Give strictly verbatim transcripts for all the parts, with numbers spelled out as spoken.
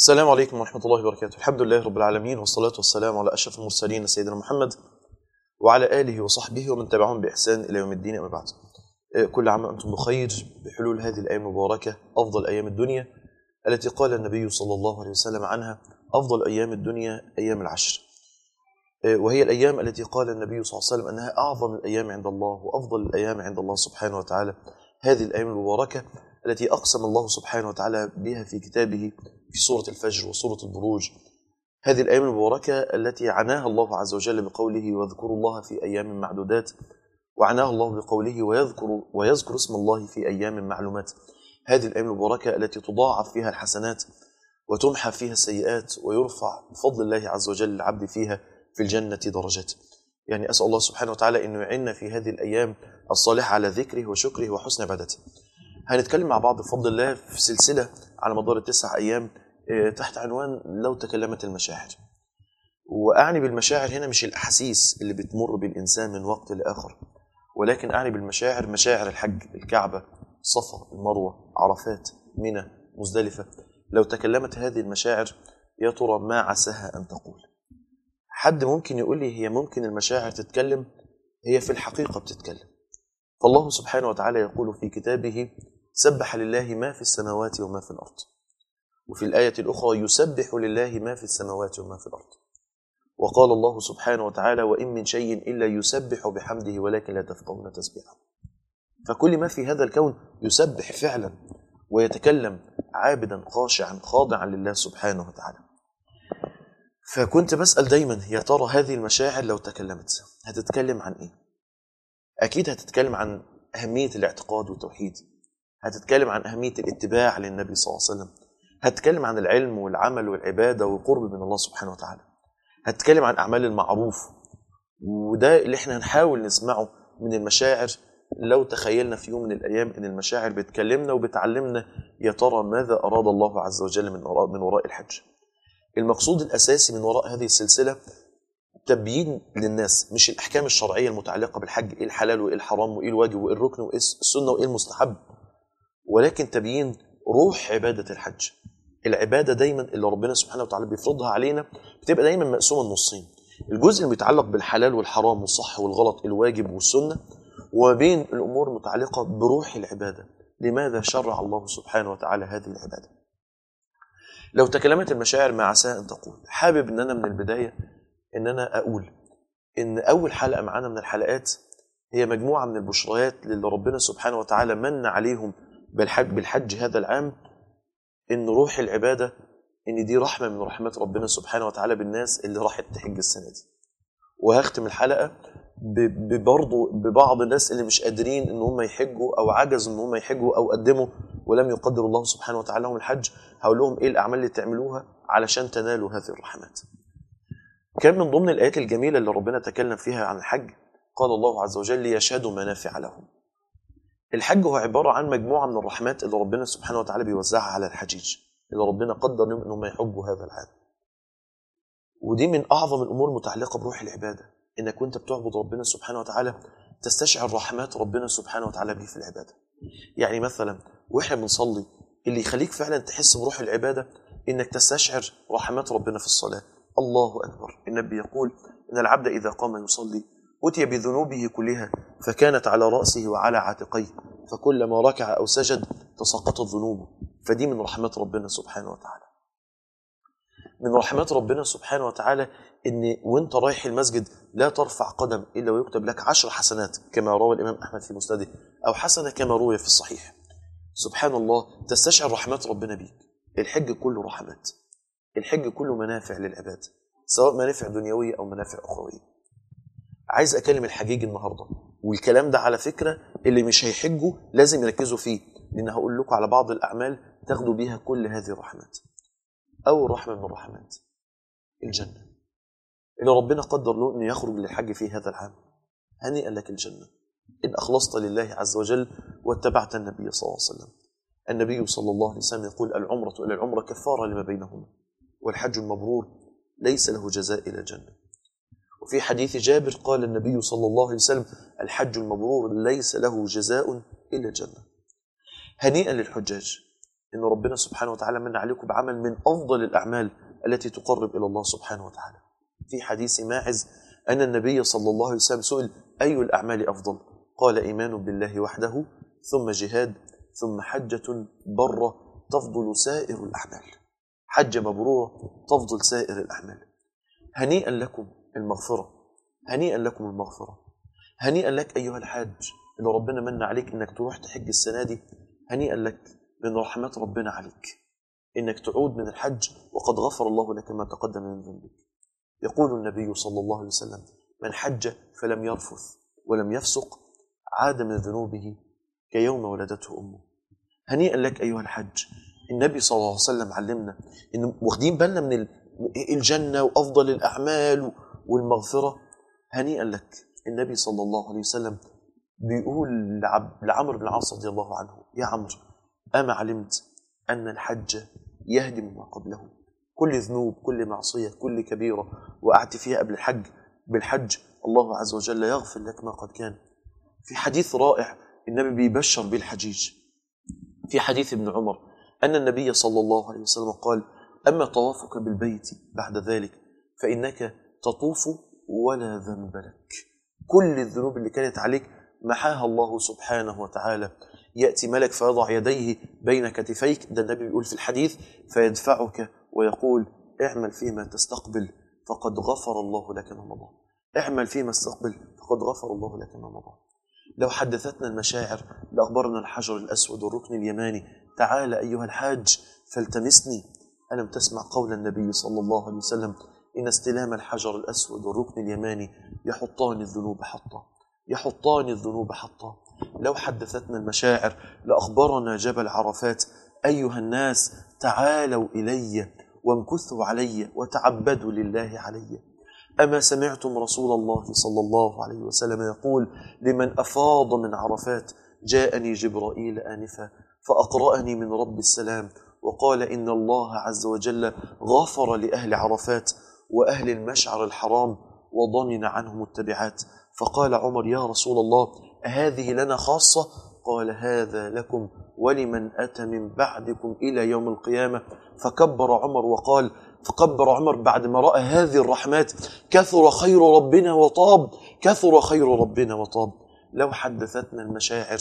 السلام عليكم ورحمة الله وبركاته. الحمد لله رب العالمين، والصلاة والسلام على أشرف المرسلين سيدنا محمد وعلى آله وصحبه ومن تبعهم بإحسان إلى يوم الدين. أما بعد، كل عام وأنتم بخير بحلول هذه الأيام المباركة، أفضل أيام الدنيا التي قال النبي صلى الله عليه وسلم عنها: أفضل أيام الدنيا أيام العشر، وهي الأيام التي قال النبي صلى الله عليه وسلم أنها أعظم الأيام عند الله وأفضل الأيام عند الله سبحانه وتعالى. هذه الأيام المباركة التي أقسم الله سبحانه وتعالى بها في كتابه في سورة الفجر وسورة البروج. هذه الأيام المباركة التي عناها الله عز وجل بقوله: واذكروا الله في أيام معدودات، وعناها الله بقوله: ويذكر, ويذكر اسم الله في أيام معلومات. هذه الأيام المباركة التي تضاعف فيها الحسنات وتمحى فيها السيئات ويرفع بفضل الله عز وجل العبد فيها في الجنة درجات. يعني أسأل الله سبحانه وتعالى أنه يعيننا في هذه الأيام الصالحة على ذكره وشكره وحسن عبادته. هنتكلم مع بعض بفضل الله في سلسلة على مدار التسع أيام تحت عنوان لو تكلمت المشاعر. وأعني بالمشاعر هنا مش الأحاسيس اللي بتمر بالإنسان من وقت لآخر، ولكن أعني بالمشاعر مشاعر الحج، الكعبة، صفا، المروة، عرفات، منى، مزدلفة. لو تكلمت هذه المشاعر يا ترى ما عساها أن تقول؟ حد ممكن يقول لي هي ممكن المشاعر تتكلم؟ هي في الحقيقة بتتكلم. فالله سبحانه وتعالى يقول في كتابه: سبح لله ما في السماوات وما في الأرض. وفي الآية الأخرى: يسبح لله ما في السماوات وما في الأرض. وقال الله سبحانه وتعالى: وإن من شيء إلا يسبح بحمده ولكن لا تفقهون تسبيحه. فكل ما في هذا الكون يسبح فعلا ويتكلم عابدا خاشعا خاضعا لله سبحانه وتعالى. فكنت بسأل دايما يا ترى هذه المشاعر لو تكلمت هتتكلم عن إيه؟ أكيد هتتكلم عن أهمية الاعتقاد والتوحيد، هتتكلم عن أهمية الاتباع للنبي صلى الله عليه وسلم، هتتكلم عن العلم والعمل والعبادة والقرب من الله سبحانه وتعالى، هتتكلم عن أعمال المعروف. وده اللي احنا هنحاول نسمعه من المشاعر لو تخيلنا في يوم من الأيام أن المشاعر بتكلمنا وبتعلمنا يا ترى ماذا أراد الله عز وجل من وراء, من وراء الحج. المقصود الأساسي من وراء هذه السلسلة تبيين للناس مش الأحكام الشرعية المتعلقة بالحج، إيه الحلال وإيه الحرام وإيه الواجب وإيه الركن وإيه السنة وإيه المستحب، ولكن تبيين روح عبادة الحج. العبادة دايما اللي ربنا سبحانه وتعالى بيفرضها علينا بتبقى دايما مقسومة نصين: الجزء اللي بيتعلق بالحلال والحرام والصح والغلط، الواجب والسنة، وبين الأمور المتعلقة بروح العبادة. لماذا شرع الله سبحانه وتعالى هذه العبادة؟ لو تكلمت المشاعر ما عساها أن تقول. حابب أن أنا من البداية أن أنا أقول إن أول حلقة معانا من الحلقات هي مجموعة من البشريات للي ربنا سبحانه وتعالى من عليهم بالحج, بالحج هذا العام، إن روح العبادة إن دي رحمة من رحمات ربنا سبحانه وتعالى بالناس اللي راحت تحج السنة دي. وهختم الحلقة ببرضو ببعض الناس اللي مش قادرين إن هم يحجوا أو عجزوا إن هم يحجوا أو قدموا ولم يقدر الله سبحانه وتعالى لهم الحج. هقول لهم إيه الأعمال اللي تعملوها علشان تنالوا هذه الرحمات. كان من ضمن الآيات الجميلة اللي ربنا تكلم فيها عن الحج قال الله عز وجل: ليشهدوا منافع لهم. الحج هو عبارة عن مجموعة من الرحمات اللي ربنا سبحانه وتعالى بيوزعها على الحجيج اللي ربنا قدر لهم انهم يحجوا هذا العام. ودي من أعظم الأمور المتعلقة بروح العبادة، إنك وانت بتعبد ربنا سبحانه وتعالى تستشعر رحمات ربنا سبحانه وتعالى به في العبادة. يعني مثلا واحنا بنصلي اللي يخليك فعلا تحس بروح العبادة إنك تستشعر رحمات ربنا في الصلاة. الله أكبر. النبي يقول إن العبد إذا قام يصلي أتي بذنوبه كلها فكانت على رأسه وعلى عاتقيه، فكلما ركع أو سجد تساقطت ذنوبه. فدي من رحمات ربنا سبحانه وتعالى. من رحمات ربنا سبحانه وتعالى إن وانت رايح المسجد لا ترفع قدم إلا ويكتب لك عشر حسنات كما روى الإمام أحمد في مسنده، أو حسنة كما روي في الصحيح. سبحان الله، تستشعر رحمات ربنا بيك. الحج كله رحمات، الحج كله منافع للعباد، سواء منافع دنيوية أو منافع أخروية. عايز أكلم الحجيج النهاردة، والكلام ده على فكرة اللي مش هيحجوا لازم يركزوا فيه، لأن هقول لكم على بعض الأعمال تاخدوا بيها كل هذه الرحمات. أول رحمة من الرحمات الجنة اللي ربنا قدر له أنه يخرج للحج في هذا العام. هنيئا لك الجنة إن أخلصت لله عز وجل واتبعت النبي صلى الله عليه وسلم. النبي صلى الله عليه وسلم يقول: العمرة إلى العمرة كفارة لما بينهما، والحج المبرور ليس له جزاء إلى الجنة. وفي حديث جابر قال النبي صلى الله عليه وسلم: الحج المبرور ليس له جزاء إلا الجنة. هنيئا للحجاج إن ربنا سبحانه وتعالى من عليكم بعمل من أفضل الأعمال التي تقرب إلى الله سبحانه وتعالى. في حديث ماعز أن النبي صلى الله عليه وسلم سئل أي الأعمال أفضل؟ قال إيمان بالله وحده، ثم جهاد، ثم حجة برة تفضل سائر الأعمال. حجة مبرورة تفضل سائر الأعمال. هنيئا لكم المغفرة، هنيئا لكم المغفرة، هنيئا لك أيها الحاج إن ربنا من عليك إنك تروح تحج السنة دي. هنيئا لك من رحمات ربنا عليك إنك تعود من الحج وقد غفر الله لك ما تقدم من ذنبك. يقول النبي صلى الله عليه وسلم: من حج فلم يرفث ولم يفسق عاد من ذنوبه كيوم ولدته أمه. هنيئا لك أيها الحج. النبي صلى الله عليه وسلم علمنا إن واخدين بالنا من الجنة وأفضل الأعمال والمغفرة. هنيئا لك. النبي صلى الله عليه وسلم بيقول لعمرو بن العاص رضي الله عنه: يا عمرو، أما علمت أن الحج يهدم ما قبله؟ كل ذنوب، كل معصية، كل كبيرة وقعت فيها قبل الحج، بالحج الله عز وجل يغفر لك ما قد كان. في حديث رائع النبي بيبشر بالحجيج، في حديث ابن عمر أن النبي صلى الله عليه وسلم قال: أما طوافك بالبيت بعد ذلك فإنك تطوف ولا ذنب لك. كل الذنوب اللي كانت عليك محاها الله سبحانه وتعالى. يأتي ملك فيضع يديه بين كتفيك، ده النبي بيقول في الحديث، فيدفعك ويقول: اعمل فيما تستقبل فقد غفر الله لك ما مضى. اعمل فيما تستقبل فقد غفر الله لك ما مضى. لو حدثتنا المشاعر لأخبرنا الحجر الأسود والركن اليماني: تعال أيها الحاج فالتمسني. ألم تسمع قول النبي صلى الله عليه وسلم: إن استلام الحجر الأسود والركن اليماني يحطان الذنوب حطا، يحطان الذنوب حطا. لو حدثتنا المشاعر لأخبرنا جبل عرفات: أيها الناس تعالوا إلي وامكثوا علي وتعبدوا لله علي. أما سمعتم رسول الله صلى الله عليه وسلم يقول لمن أفاض من عرفات: جاءني جبرائيل آنفا فأقرأني من رب السلام وقال إن الله عز وجل غفر لأهل عرفات وأهل المشعر الحرام وضمن عنهم التبعات. فقال عمر: يا رسول الله، هذه لنا خاصة؟ قال: هذا لكم ولمن أتى من بعدكم إلى يوم القيامة. فكبر عمر وقال فكبر عمر بعد ما رأى هذه الرحمات: كثر خير ربنا وطاب، كثر خير ربنا وطاب. لو حدثتنا المشاعر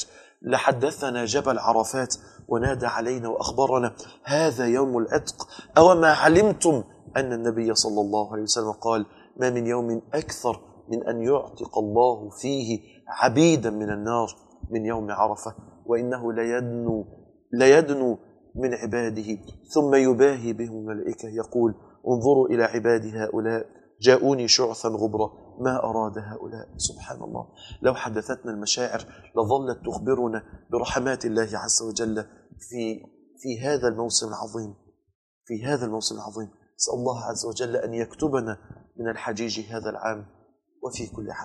لحدثنا جبل عرفات ونادى علينا وأخبرنا: هذا يوم العتق. أو ما علمتم أن النبي صلى الله عليه وسلم قال: ما من يوم أكثر من أن يعتق الله فيه عبيدا من النار من يوم عرفة، وإنه ليدنو, ليدنو من عباده ثم يباهي بهم الملائكة يقول: انظروا إلى عبادي هؤلاء جاءوني شعثا غبرا ما أراد هؤلاء. سبحان الله. لو حدثتنا المشاعر لظلت تخبرنا برحمات الله عز وجل في في هذا الموسم العظيم، في هذا الموسم العظيم. أسأل الله عز وجل أن يكتبنا من الحجيج هذا العام وفي كل عام.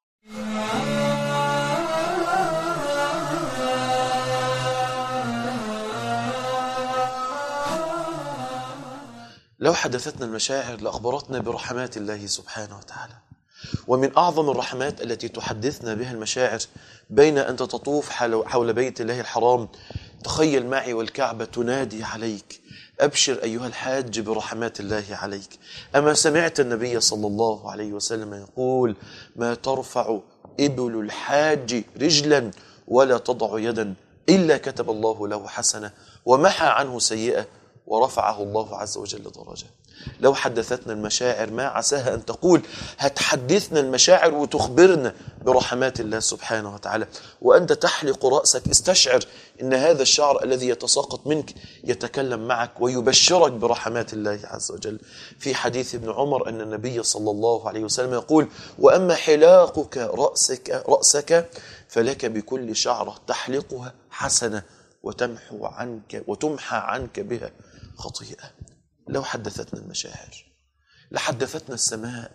لو حدثتنا المشاعر لأخبرتنا برحمات الله سبحانه وتعالى. ومن أعظم الرحمات التي تحدثنا بها المشاعر بين أن تطوف حول بيت الله الحرام، تخيل معي والكعبة تنادي عليك: أبشر أيها الحاج برحمات الله عليك. أما سمعت النبي صلى الله عليه وسلم يقول: ما ترفع إبل الحاج رجلا ولا تضع يدا إلا كتب الله له حسنة ومحى عنه سيئة ورفعه الله عز وجل درجة. لو حدثتنا المشاعر ما عساها أن تقول هتحدثنا المشاعر وتخبرنا برحمات الله سبحانه وتعالى وأنت تحلق رأسك. استشعر أن هذا الشعر الذي يتساقط منك يتكلم معك ويبشرك برحمات الله عز وجل. في حديث ابن عمر أن النبي صلى الله عليه وسلم يقول: وأما حلاقك رأسك, رأسك فلك بكل شعرة تحلقها حسنة وتمحو عنك وتمحى عنك بها خطيئة. لو حدثتنا المشاعر لحدثتنا السماء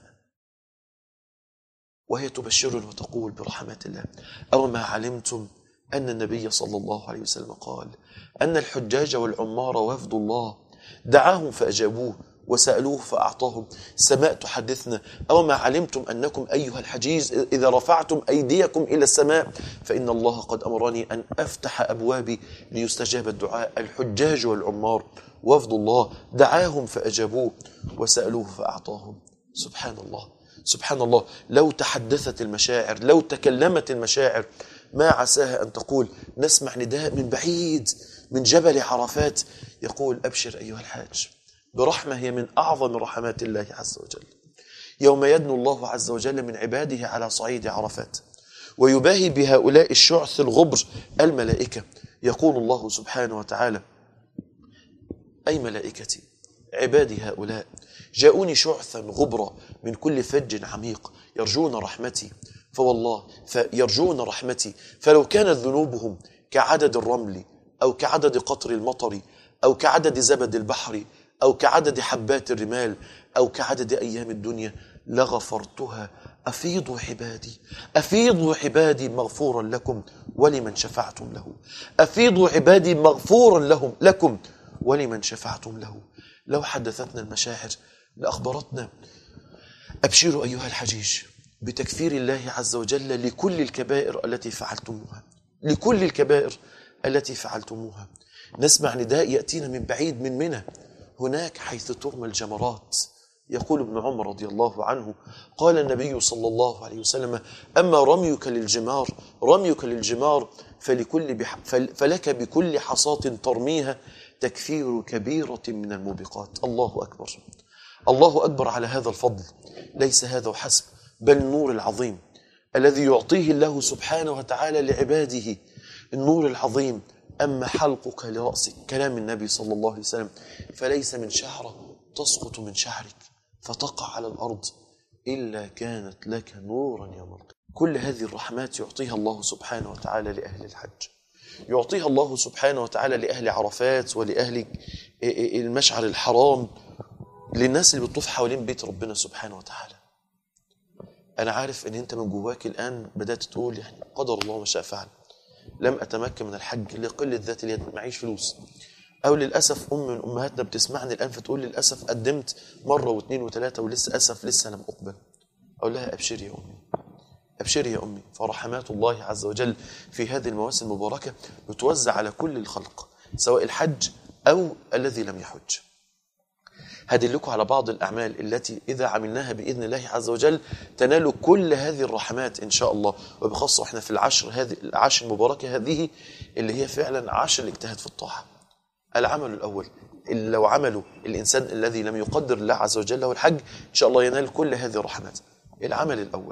وهي تبشرنا وتقول برحمات الله. أو ما علمتم أن النبي صلى الله عليه وسلم قال: أن الحجاج والعمار وفد الله دعاهم فأجابوه وسألوه فأعطاهم. السماء تحدثنا: أو ما علمتم أنكم أيها الحجيج إذا رفعتم أيديكم إلى السماء فإن الله قد أمرني أن أفتح أبوابي ليستجاب الدعاء. الحجاج والعمار وفد الله دعاهم فأجابوه وسألوه فأعطاهم. سبحان الله سبحان الله. لو تحدثت المشاعر، لو تكلمت المشاعر، ما عساها أن تقول. نسمع نداء من بعيد من جبل عرفات يقول: أبشر أيها الحاج برحمة هي من أعظم رحمات الله عز وجل، يوم يدنو الله عز وجل من عباده على صعيد عرفات ويباهي بهؤلاء الشعث الغبر الملائكة. يقول الله سبحانه وتعالى: أي ملائكتي عبادي هؤلاء جاءوني شعثا غبرا من كل فج عميق يرجون رحمتي فوالله فيرجون رحمتي فلو كانت ذنوبهم كعدد الرمل أو كعدد قطر المطر أو كعدد زبد البحر أو كعدد حبات الرمال أو كعدد أيام الدنيا لغفرتها. أفيضوا عبادي أفيضوا عبادي مغفورا لكم ولمن شفعتم له. أفيضوا عبادي مغفورا لهم لكم ولمن شفعتم له. لو حدثتنا المشاعر لأخبرتنا: أبشروا أيها الحجيج بتكفير الله عز وجل لكل الكبائر التي فعلتموها، لكل الكبائر التي فعلتموها. نسمع نداء يأتينا من بعيد من منى، هناك حيث ترمى الجمرات. يقول ابن عمر رضي الله عنه: قال النبي صلى الله عليه وسلم: أما رميك للجمار رميك للجمار فلكل بح فلك بكل حصاة ترميها تكفير كبيرة من الموبقات. الله أكبر الله أكبر على هذا الفضل. ليس هذا وحسب، بل النور العظيم الذي يعطيه الله سبحانه وتعالى لعباده. النور العظيم: أما حلقك لرأسك، كلام النبي صلى الله عليه وسلم، فليس من شعرة تسقط من شعرك فتقع على الأرض إلا كانت لك نورا يوم القيامة. كل هذه الرحمات يعطيها الله سبحانه وتعالى لأهل الحج، يعطيها الله سبحانه وتعالى لأهل عرفات ولأهل المشعر الحرام، للناس اللي بتطوف حوالين بيت ربنا سبحانه وتعالى. أنا عارف أن أنت من جواك الآن بدأت تقول: يعني قدر الله ما شاء فعل، لم أتمكن من الحج لقلة ذات اليد، معيش فلوس. أو للأسف أم من أمهاتنا بتسمعني الآن فتقول: للأسف قدمت مرة واثنين وثلاثة ولسه أسف لسه لم أقبل. أقول لها: أبشري يا أمي أبشري يا أمي، فرحمات الله عز وجل في هذه المواسم المباركة بتوزع على كل الخلق، سواء الحج أو الذي لم يحج. هدلكم على بعض الأعمال التي إذا عملناها بإذن الله عز وجل تنال كل هذه الرحمات إن شاء الله، وبخاصة إحنا في العشر هذه العشر المباركة هذه اللي هي فعلا عشر الاجتهاد في الطاعة. العمل الأول اللي لو عمله الإنسان الذي لم يقدر الله عز وجل له الحج إن شاء الله ينال كل هذه الرحمات. العمل الأول: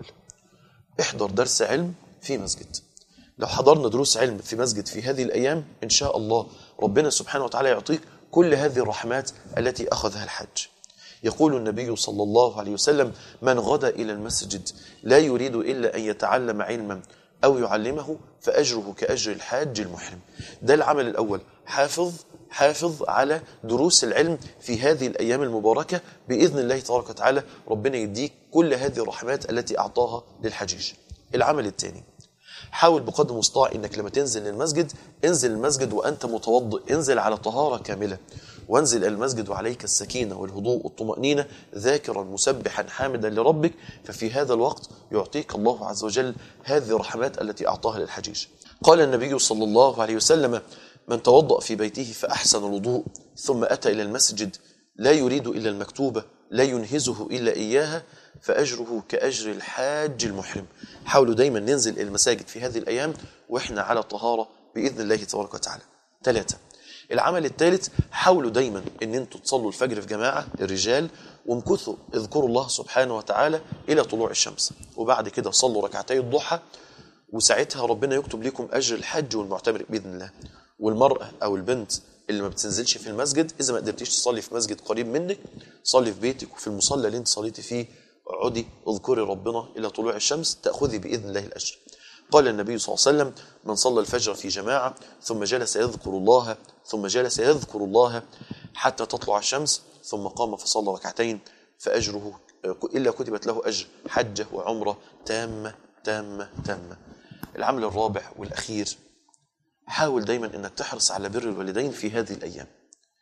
احضر درس علم في مسجد. لو حضرنا دروس علم في مسجد في هذه الأيام إن شاء الله ربنا سبحانه وتعالى يعطيك كل هذه الرحمات التي أخذها الحج. يقول النبي صلى الله عليه وسلم: من غدا إلى المسجد لا يريد إلا أن يتعلم علما أو يعلمه فأجره كأجر الحاج المحرم. ده العمل الأول. حافظ حافظ على دروس العلم في هذه الأيام المباركة بإذن الله تبارك وتعالى، ربنا يديك كل هذه الرحمات التي أعطاها للحجيج. العمل الثاني: حاول بقدر المستطاع انك لما تنزل للمسجد انزل المسجد وانت متوضئ، انزل على طهارة كاملة، وانزل المسجد وعليك السكينة والهدوء والطمأنينة ذاكرا مسبحا حامدا لربك، ففي هذا الوقت يعطيك الله عز وجل هذه الرحمات التي أعطاها للحجيج. قال النبي صلى الله عليه وسلم: من توضأ في بيته فأحسن الوضوء ثم أتى إلى المسجد لا يريد إلا المكتوبة لا ينهزه إلا إياها فأجره كأجر الحاج المحرم. حاولوا دايما ننزل المساجد في هذه الأيام وإحنا على طهارة بإذن الله تبارك وتعالى. ثلاثة: العمل الثالث: حاولوا دايما ان انتوا تصلوا الفجر في جماعة الرجال، وامكثوا اذكروا الله سبحانه وتعالى إلى طلوع الشمس، وبعد كده صلوا ركعتي الضحى، وساعتها ربنا يكتب لكم أجر الحج والمعتمر بإذن الله. والمرأة أو البنت اللي ما بتنزلش في المسجد، إذا ما قدرتيش تصلي في مسجد قريب منك، صلي في بيتك وفي المصلى اللي انت صليتي فيه، اقعدي اذكري ربنا إلى طلوع الشمس تأخذي بإذن الله الأجر. قال النبي صلى الله عليه وسلم: من صلى الفجر في جماعة ثم جلس يذكر الله ثم جلس يذكر الله حتى تطلع الشمس ثم قام فصلى ركعتين فأجره إلا كتبت له أجر حجة وعمرة تامة تامة تامة. العمل الرابع والأخير: حاول دايما أنك تحرص على بر الوالدين في هذه الأيام.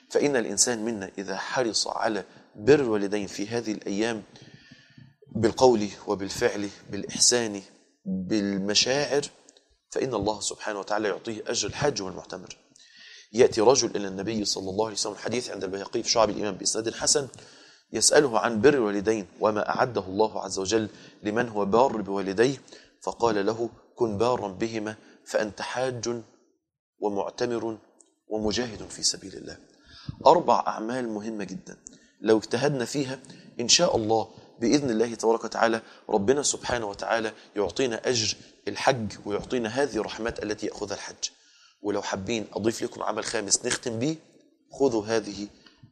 فإن الإنسان منا إذا حرص على بر الوالدين في هذه الأيام بالقول وبالفعل بالإحسان بالمشاعر، فإن الله سبحانه وتعالى يعطيه أجر الحاج والمعتمر. يأتي رجل إلى النبي صلى الله عليه وسلم، الحديث عند البيهقي في شعب الإيمان بإسناد حسن، يسأله عن بر الوالدين وما أعده الله عز وجل لمن هو بار بوالديه، فقال له: كن بارا بهما فأنت حاج ومعتمر ومجاهد في سبيل الله. أربع أعمال مهمة جدا لو اجتهدنا فيها إن شاء الله بإذن الله تبارك وتعالى ربنا سبحانه وتعالى يعطينا أجر الحج ويعطينا هذه الرحمات التي يأخذها الحج. ولو حابين أضيف لكم عمل خامس نختم به، خذوا هذه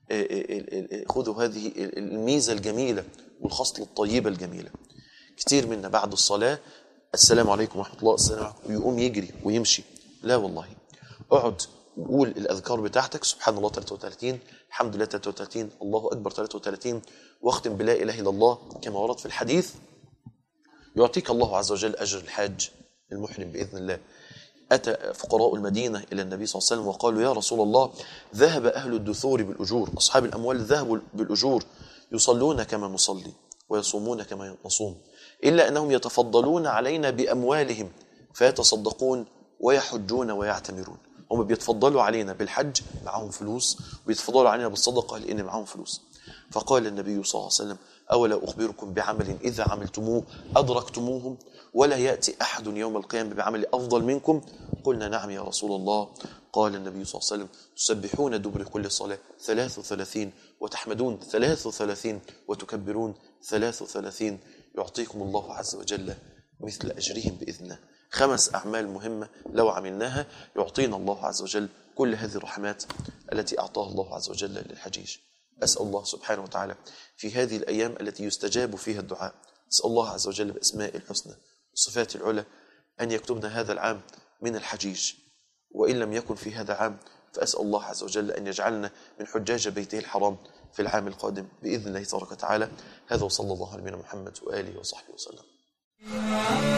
خذوا هذه الميزة الجميلة والخصلة الطيبة الجميلة. كتير منا بعد الصلاة السلام عليكم ورحمة الله السلام عليكم ويقوم يجري ويمشي. لا والله، اقعد وقول الأذكار بتاعتك، سبحان الله ثلاثة وثلاثين، الحمد لله ثلاثة وثلاثين، الله أكبر ثلاثة وثلاثين، واختم بلا إله إلا الله كما ورد في الحديث. يعطيك الله عز وجل أجر الحاج المحرم بإذن الله. أتى فقراء المدينة إلى النبي صلى الله عليه وسلم وقالوا: يا رسول الله، ذهب أهل الدثور بالأجور، أصحاب الأموال ذهبوا بالأجور، يصلون كما نصلي ويصومون كما نصوم، إلا أنهم يتفضلون علينا بأموالهم فيتصدقون ويحجون ويعتمرون. هم بيتفضلوا علينا بالحج، معهم فلوس، وبيتفضلوا علينا بالصدقة لأن معهم فلوس. فقال النبي صلى الله عليه وسلم: أولا أخبركم بعمل إذا عملتموه أدركتموهم ولا يأتي أحد يوم القيامة بعمل أفضل منكم؟ قلنا: نعم يا رسول الله. قال النبي صلى الله عليه وسلم: تسبحون دبر كل صلاة ثلاث وثلاثين، وتحمدون ثلاث وثلاثين، وتكبرون ثلاث وثلاثين، يعطيكم الله عز وجل مثل أجرهم بإذنه. خمس أعمال مهمة لو عملناها يعطينا الله عز وجل كل هذه الرحمات التي أعطاها الله عز وجل للحجيج. أسأل الله سبحانه وتعالى في هذه الأيام التي يستجاب فيها الدعاء، أسأل الله عز وجل بأسماء الحسنى وصفات العلى أن يكتبنا هذا العام من الحجيج، وإن لم يكن في هذا العام فأسأل الله عز وجل أن يجعلنا من حجاج بيته الحرام في العام القادم بإذن الله تبارك وتعالى. هذا وصلى الله على نبينا محمد وآله وصحبه وسلم.